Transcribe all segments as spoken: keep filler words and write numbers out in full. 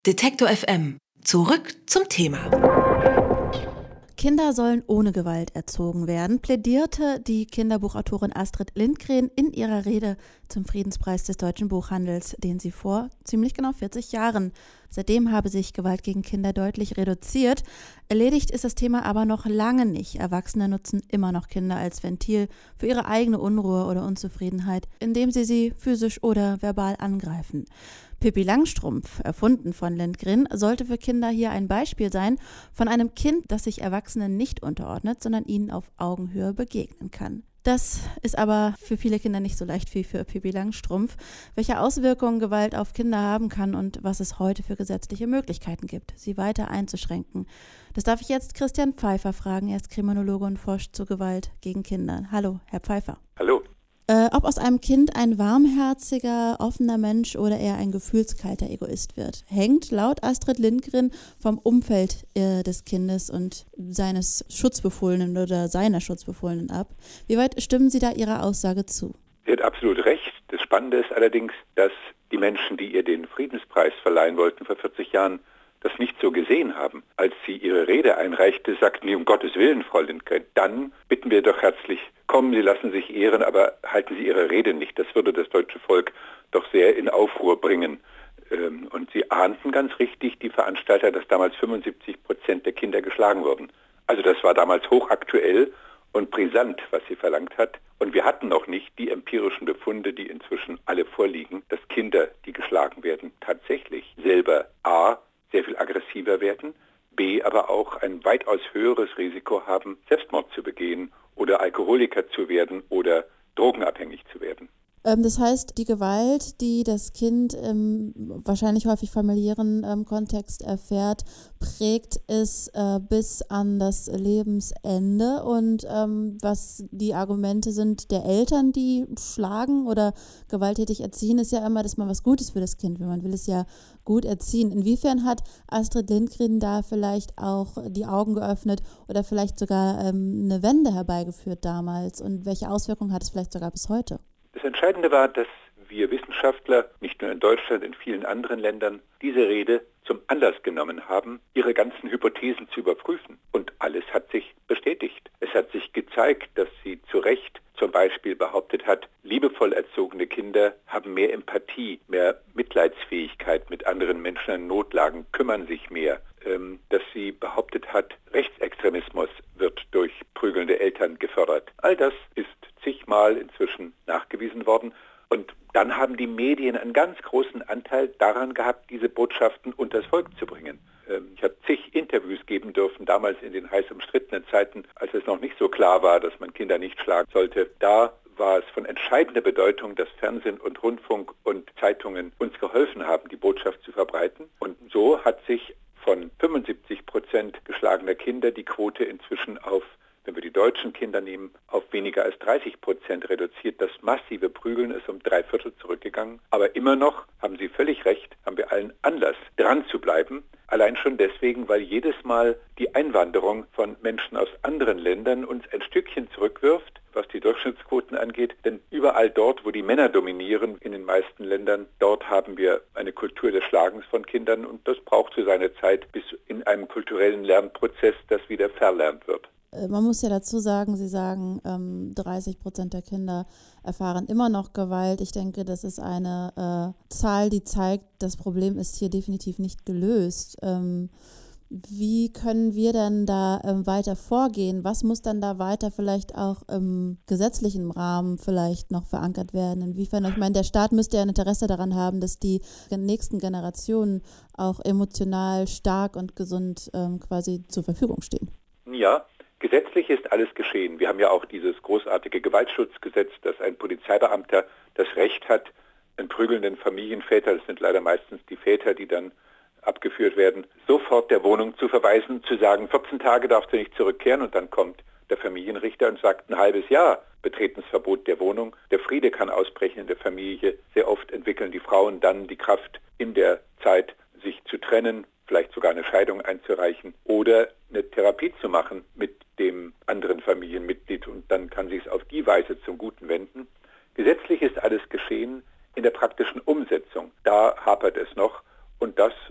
Detektor F M. Zurück zum Thema. Kinder sollen ohne Gewalt erzogen werden, plädierte die Kinderbuchautorin Astrid Lindgren in ihrer Rede zum Friedenspreis des deutschen Buchhandels, den sie vor ziemlich genau vierzig Jahren. Seitdem habe sich Gewalt gegen Kinder deutlich reduziert. Erledigt ist das Thema aber noch lange nicht. Erwachsene nutzen immer noch Kinder als Ventil für ihre eigene Unruhe oder Unzufriedenheit, indem sie sie physisch oder verbal angreifen. Pippi Langstrumpf, erfunden von Lindgren, sollte für Kinder hier ein Beispiel sein von einem Kind, das sich Erwachsenen nicht unterordnet, sondern ihnen auf Augenhöhe begegnen kann. Das ist aber für viele Kinder nicht so leicht wie für Pippi Langstrumpf. Welche Auswirkungen Gewalt auf Kinder haben kann und was es heute für gesetzliche Möglichkeiten gibt, sie weiter einzuschränken. Das darf ich jetzt Christian Pfeiffer fragen. Er ist Kriminologe und forscht zu Gewalt gegen Kinder. Hallo, Herr Pfeiffer. Hallo. Äh, ob aus einem Kind ein warmherziger, offener Mensch oder eher ein gefühlskalter Egoist wird, hängt laut Astrid Lindgren vom Umfeld äh, des Kindes und seines Schutzbefohlenen oder seiner Schutzbefohlenen ab. Wie weit stimmen Sie da Ihrer Aussage zu? Sie hat absolut recht. Das Spannende ist allerdings, dass die Menschen, die ihr den Friedenspreis verleihen wollten vor vierzig Jahren, das nicht so gesehen haben. Als sie ihre Rede einreichte, sagten die, um Gottes Willen, Frau Lindgren, dann bitten wir doch herzlich, kommen, Sie lassen sich ehren, aber halten Sie Ihre Rede nicht. Das würde das deutsche Volk doch sehr in Aufruhr bringen. Und sie ahnten ganz richtig, die Veranstalter, dass damals fünfundsiebzig Prozent der Kinder geschlagen wurden. Also das war damals hochaktuell und brisant, was sie verlangt hat. Und wir hatten noch nicht die empirischen Befunde, die inzwischen alle vorliegen, dass Kinder, die geschlagen werden, tatsächlich selber a. sehr viel aggressiver werden, b. aber auch ein weitaus höheres Risiko haben, Selbstmord zu begehen oder Alkoholiker zu werden oder drogenabhängig zu werden. Ähm, das heißt, die Gewalt, die das Kind im wahrscheinlich häufig familiären ähm, Kontext erfährt, prägt es äh, bis an das Lebensende. Und ähm, was die Argumente sind der Eltern, die schlagen oder gewalttätig erziehen, ist ja immer, dass man was Gutes für das Kind will. Man will es ja gut erziehen. Inwiefern hat Astrid Lindgren da vielleicht auch die Augen geöffnet oder vielleicht sogar ähm, eine Wende herbeigeführt damals? Und welche Auswirkungen hat es vielleicht sogar bis heute? Das Entscheidende war, dass wir Wissenschaftler, nicht nur in Deutschland, in vielen anderen Ländern, diese Rede zum Anlass genommen haben, ihre ganzen Hypothesen zu überprüfen. Und alles hat sich bestätigt. Es hat sich gezeigt, dass sie zu Recht zum Beispiel behauptet hat, liebevoll erzogene Kinder haben mehr Empathie, mehr Mitleidsfähigkeit mit anderen Menschen in Notlagen, kümmern sich mehr. Ähm, dass sie behauptet hat, Rechtsextremismus wird durch prügelnde Eltern gefördert. All das ist zigmal inzwischen nachgewiesen worden. Und dann haben die Medien einen ganz großen Anteil daran gehabt, diese Botschaften unters Volk zu bringen. Ähm, ich habe zig Interviews geben dürfen, damals in den heiß umstrittenen Zeiten, als es noch nicht so klar war, dass man Kinder nicht schlagen sollte. Da war es von entscheidender Bedeutung, dass Fernsehen und Rundfunk und Zeitungen uns geholfen haben, die Botschaft zu verbreiten. Und so hat sich von fünfundsiebzig Prozent geschlagener Kinder die Quote inzwischen auf, wenn wir die deutschen Kinder nehmen, auf weniger als dreißig Prozent reduziert. Das massive Prügeln ist um drei Viertel zurückgegangen. Aber immer noch, haben Sie völlig recht, haben wir allen Anlass, dran zu bleiben. Allein schon deswegen, weil jedes Mal die Einwanderung von Menschen aus anderen Ländern uns ein Stückchen zurückwirft, was die Durchschnittsquoten angeht. Denn überall dort, wo die Männer dominieren, in den meisten Ländern, dort haben wir eine Kultur des Schlagens von Kindern. Und das braucht so seine Zeit, bis in einem kulturellen Lernprozess das wieder verlernt wird. Man muss ja dazu sagen, Sie sagen, ähm, dreißig Prozent der Kinder erfahren immer noch Gewalt. Ich denke, das ist eine äh, Zahl, die zeigt, das Problem ist hier definitiv nicht gelöst. Ähm, wie können wir denn da ähm, weiter vorgehen? Was muss dann da weiter vielleicht auch im gesetzlichen Rahmen vielleicht noch verankert werden? Inwiefern, ich meine, der Staat müsste ja ein Interesse daran haben, dass die nächsten Generationen auch emotional stark und gesund ähm, quasi zur Verfügung stehen. Ja. Gesetzlich ist alles geschehen. Wir haben ja auch dieses großartige Gewaltschutzgesetz, dass ein Polizeibeamter das Recht hat, einen prügelnden Familienväter, das sind leider meistens die Väter, die dann abgeführt werden, sofort der Wohnung zu verweisen, zu sagen, vierzehn Tage darfst du nicht zurückkehren, und dann kommt der Familienrichter und sagt, ein halbes Jahr Betretensverbot der Wohnung. Der Friede kann ausbrechen in der Familie. Sehr oft entwickeln die Frauen dann die Kraft, in der Zeit sich zu trennen, vielleicht sogar eine Scheidung einzureichen oder eine Therapie zu machen mit dem anderen Familienmitglied, und dann kann sich es auf die Weise zum Guten wenden. Gesetzlich ist alles geschehen. In der praktischen Umsetzung, da hapert es noch, und das muss ich noch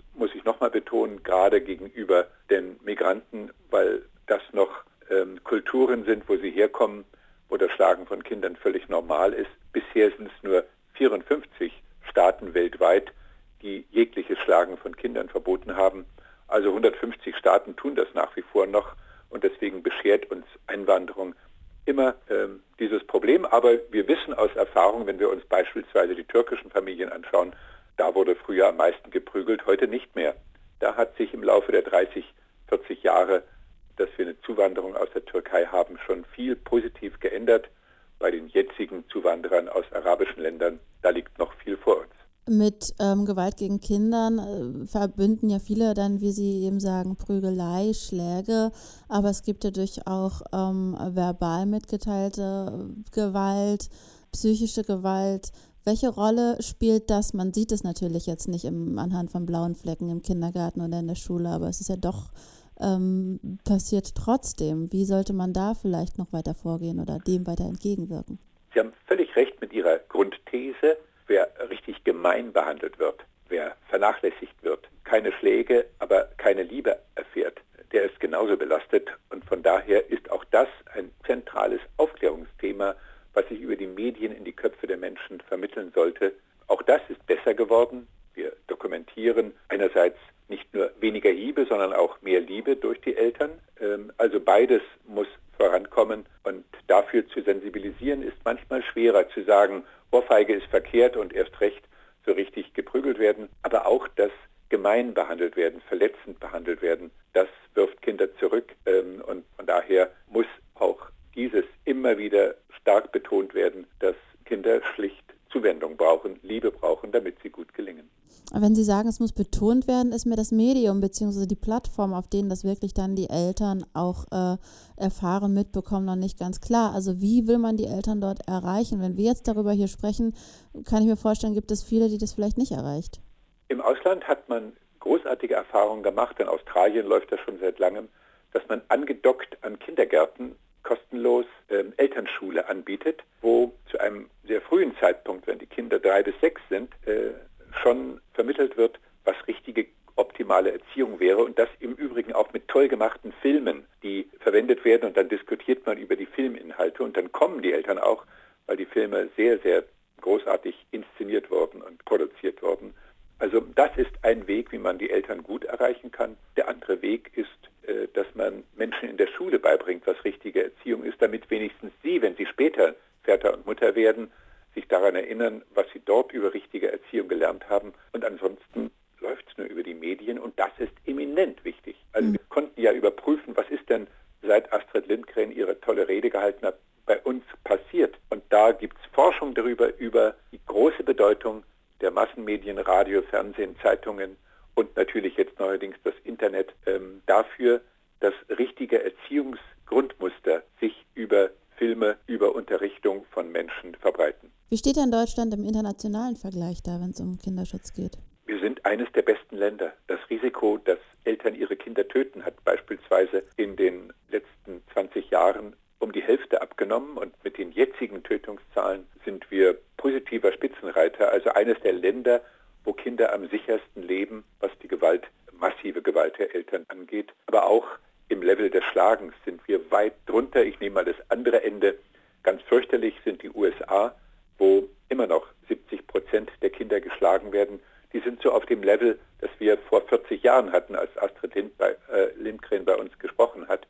nochmal betonen, gerade gegenüber den Migranten, weil das noch ähm, Kulturen sind, wo sie herkommen, wo das Schlagen von Kindern völlig normal ist. Bisher sind es nur vierundfünfzig Staaten weltweit, die jegliches Schlagen von Kindern verboten haben. Also hundertfünfzig Staaten tun das nach wie vor noch und deswegen beschert uns Einwanderung immer ähm, dieses Problem. Aber wir wissen aus Erfahrung, wenn wir uns beispielsweise die türkischen Familien anschauen, da wurde früher am meisten geprügelt, heute nicht mehr. Da hat sich im Laufe der dreißig, vierzig Jahre, dass wir eine Zuwanderung aus der Türkei haben, schon viel positiv geändert. Bei den jetzigen Zuwanderern aus arabischen Ländern, da liegt noch viel vor uns. Mit ähm, Gewalt gegen Kindern äh, verbünden ja viele dann, wie Sie eben sagen, Prügelei, Schläge, aber es gibt ja durch auch ähm, verbal mitgeteilte Gewalt, psychische Gewalt. Welche Rolle spielt das? Man sieht es natürlich jetzt nicht im, anhand von blauen Flecken im Kindergarten oder in der Schule, aber es ist ja doch ähm, passiert trotzdem. Wie sollte man da vielleicht noch weiter vorgehen oder dem weiter entgegenwirken? Sie haben völlig recht mit Ihrer Grundthese. Wer richtig gemein behandelt wird, wer vernachlässigt wird, keine Schläge, aber keine Liebe erfährt, der ist genauso belastet. Und von daher ist auch das ein zentrales Aufklärungsthema, was sich über die Medien in die Köpfe der Menschen vermitteln sollte. Auch das ist besser geworden. Wir dokumentieren einerseits nicht nur weniger Hiebe, sondern auch mehr Liebe durch die Eltern. Also beides muss vorankommen und dafür zu sensibilisieren ist manchmal schwerer zu sagen, Ohrfeige ist verkehrt und erst recht so richtig geprügelt werden, aber auch das gemein behandelt werden, verletzend behandelt werden, das wirft Kinder zurück und von daher muss auch dieses immer wieder stark betont werden, dass Kinder schlicht Zuwendung brauchen, Liebe brauchen, damit sie gut gelingen. Wenn Sie sagen, es muss betont werden, ist mir das Medium bzw. die Plattform, auf denen das wirklich dann die Eltern auch äh, erfahren, mitbekommen, noch nicht ganz klar. Also wie will man die Eltern dort erreichen? Wenn wir jetzt darüber hier sprechen, kann ich mir vorstellen, gibt es viele, die das vielleicht nicht erreicht. Im Ausland hat man großartige Erfahrungen gemacht. In Australien läuft das schon seit langem, dass man angedockt an Kindergärten kostenlos ähm, Elternschule anbietet, wo zu einem sehr frühen Zeitpunkt, wenn die Kinder drei bis sechs sind, äh, schon vermittelt wird, was richtige optimale Erziehung wäre und das im Übrigen auch mit toll gemachten Filmen, die verwendet werden und dann diskutiert man über die Filminhalte und dann kommen die Eltern auch, weil die Filme sehr, sehr großartig inszeniert wurden und produziert wurden. Also das ist ein Weg, wie man die Eltern gut erreichen kann. Der andere Weg ist, äh, dass man Menschen in der Schule beibringt, was richtige Erziehung ist, damit wenigstens sie, wenn sie später Väter und Mutter werden, sich daran erinnern, was sie dort über richtige Erziehung gelernt haben. Und ansonsten läuft es nur über die Medien und das ist eminent wichtig. Also mhm. wir konnten ja überprüfen, was ist denn seit Astrid Lindgren ihre tolle Rede gehalten hat, bei uns passiert. Und da gibt es Forschung darüber, über die große Bedeutung der Massenmedien, Radio, Fernsehen, Zeitungen und natürlich jetzt neuerdings das Internet ähm, dafür, dass richtige Erziehungsgrundmuster sich über Filme, über Unterrichtung von Menschen verbreiten. Wie steht denn Deutschland im internationalen Vergleich da, wenn es um Kinderschutz geht? Wir sind eines der besten Länder. Das Risiko, dass Eltern ihre Kinder töten, hat beispielsweise in den letzten zwanzig Jahren um die Hälfte abgenommen und mit den jetzigen Tötungszahlen sind wir positiver Spitzenreiter, also eines der Länder, wo Kinder am sichersten leben, was die Gewalt, massive Gewalt der Eltern angeht. Aber auch im Level des Schlagens sind wir weit drunter. Ich nehme mal das andere Ende. Ganz fürchterlich sind die U S A, wo immer noch siebzig Prozent der Kinder geschlagen werden. Die sind so auf dem Level, das wir vor vierzig Jahren hatten, als Astrid Lind bei, äh, Lindgren bei uns gesprochen hat.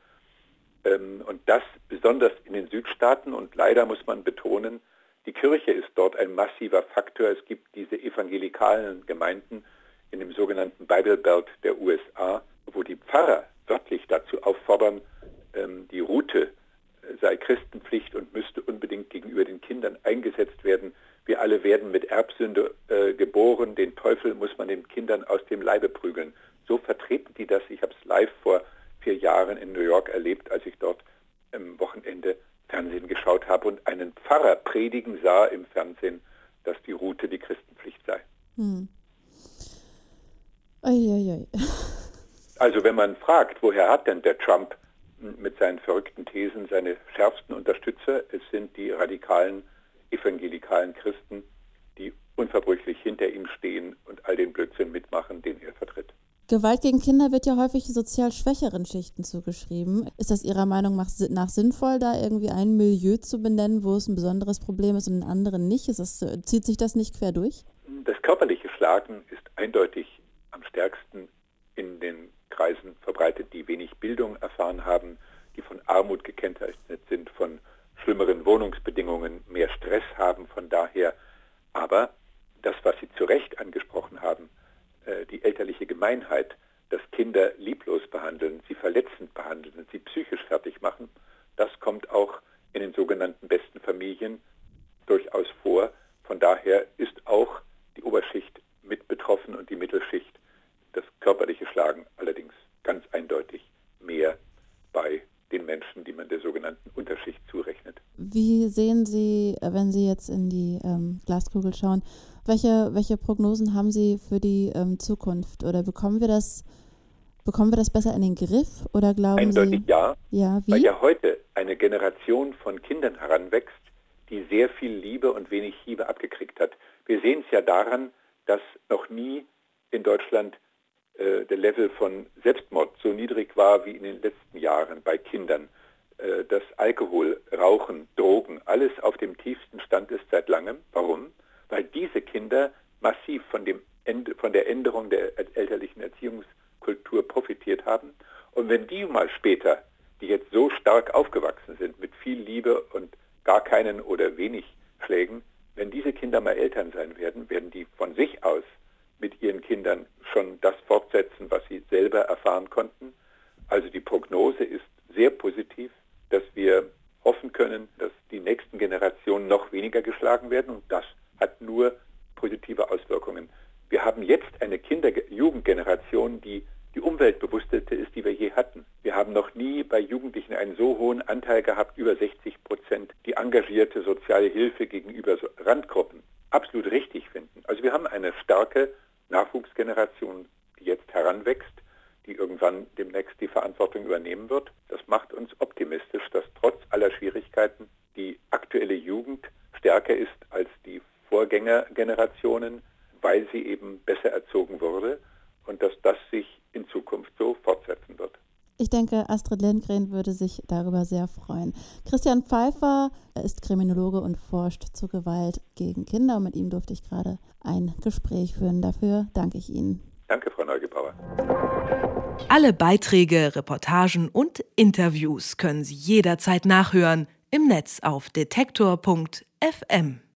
Ähm, und das besonders in den Südstaaten. Und leider muss man betonen, die Kirche ist dort ein massiver Faktor. Es gibt diese evangelikalen Gemeinden in dem sogenannten Bible Belt der U S A, wo die Pfarrer wörtlich dazu auffordern, ähm, die Rute sei Christenpflicht und müsste unbedingt gegenüber den Kindern eingesetzt werden. Wir alle werden mit Erbsünde äh, geboren, den Teufel muss man den Kindern aus dem Leibe prügeln. So vertreten die das. Ich habe es live vor vier Jahren in New York erlebt, als ich dort am Wochenende Fernsehen geschaut habe und einen Pfarrer predigen sah im Fernsehen, dass die Rute die Christenpflicht sei. Hm. Oi, oi, oi. Also wenn man fragt, woher hat denn der Trump mit seinen verrückten Thesen seine schärfsten Unterstützer, es sind die radikalen evangelikalen Christen, die unverbrüchlich hinter ihm stehen und all den Blödsinn mitmachen, den er vertritt. Gewalt gegen Kinder wird ja häufig sozial schwächeren Schichten zugeschrieben. Ist das Ihrer Meinung nach sinnvoll, da irgendwie ein Milieu zu benennen, wo es ein besonderes Problem ist und ein anderen nicht? Ist das, zieht sich das nicht quer durch? Das körperliche Schlagen ist eindeutig am stärksten in den Kreisen verbreitet, die wenig Bildung erfahren haben, die von Armut gekennzeichnet sind, von schlimmeren Wohnungsbedingungen, mehr Stress haben von daher. Aber das, was Sie zu Recht angesprochen haben, die elterliche Gemeinheit, dass Kinder lieblos behandeln, sie verletzend behandeln und sie psychisch fertig machen, das kommt auch in den sogenannten besten Familien durchaus vor. Von daher ist auch die Oberschicht mit betroffen und die Mittelschicht. Das körperliche Schlagen allerdings ganz eindeutig mehr bei den Menschen, die man der sogenannten Unterschicht zurechnet. Wie sehen Sie, wenn Sie jetzt in die ähm, Glaskugel schauen, welche, welche Prognosen haben Sie für die ähm, Zukunft? Oder bekommen wir das, bekommen wir das besser in den Griff? Oder glauben Eindeutig Sie? ja, ja wie? weil ja heute eine Generation von Kindern heranwächst, die sehr viel Liebe und wenig Hiebe abgekriegt hat. Wir sehen es ja daran, dass noch nie in Deutschland äh, der Level von Selbstmord so niedrig war wie in den letzten Jahren bei Kindern. Äh, dass Alkohol, Rauchen, Drogen, alles auf dem tiefsten Stand ist seit langem. Warum? Weil diese Kinder massiv von, dem Ende, von der Änderung der elterlichen Erziehungskultur profitiert haben. Und wenn die mal später, die jetzt so stark aufgewachsen sind, mit viel Liebe und gar keinen oder wenig Schlägen, wenn diese Kinder mal Eltern sein werden, werden die von sich aus mit ihren Kindern schon das fortsetzen, was sie selber erfahren konnten. Also die Prognose ist sehr positiv, dass wir hoffen können, dass die nächsten Generationen noch weniger geschlagen werden, und das hat nur positive Auswirkungen. Wir haben jetzt eine Kinder-Jugendgeneration, die die umweltbewussteste ist, die wir je hatten. Wir haben noch nie bei Jugendlichen einen so hohen Anteil gehabt, über sechzig Prozent, die engagierte soziale Hilfe gegenüber Randgruppen absolut richtig finden. Also wir haben eine starke Nachwuchsgeneration, die jetzt heranwächst, die irgendwann demnächst die Verantwortung übernehmen wird. Das macht uns optimistisch, dass trotz aller Schwierigkeiten die aktuelle Jugend stärker ist als die Vorgängergenerationen, weil sie eben besser erzogen wurde, und dass das sich in Zukunft so fortsetzen wird. Ich denke, Astrid Lindgren würde sich darüber sehr freuen. Christian Pfeiffer ist Kriminologe und forscht zur Gewalt gegen Kinder, und mit ihm durfte ich gerade ein Gespräch führen. Dafür danke ich Ihnen. Danke, Frau Neugebauer. Alle Beiträge, Reportagen und Interviews können Sie jederzeit nachhören im Netz auf detektor punkt f m.